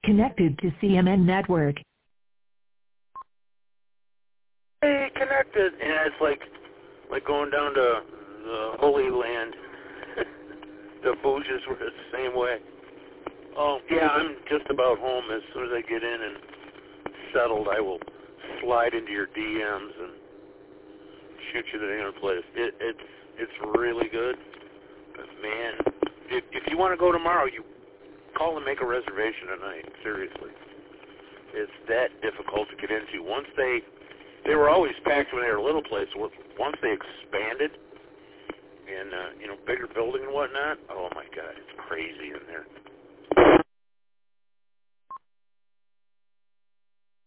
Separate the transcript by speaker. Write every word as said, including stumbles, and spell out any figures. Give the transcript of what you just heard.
Speaker 1: Connected to C M N Network.
Speaker 2: Hey, connected. Yeah, it's like like going down to the Holy Land. The Bouges were the same way. Oh, yeah, I'm just about home. As soon as I get in and settled, I will slide into your D Ms and shoot you to the other place. It, it's it's really good. But man, if, if you want to go tomorrow, you call and make a reservation tonight. Seriously. It's that difficult to get into. Once they, they were always packed when they were a little place. Once they expanded and, uh, you know, bigger building and whatnot, oh my God, it's crazy in there.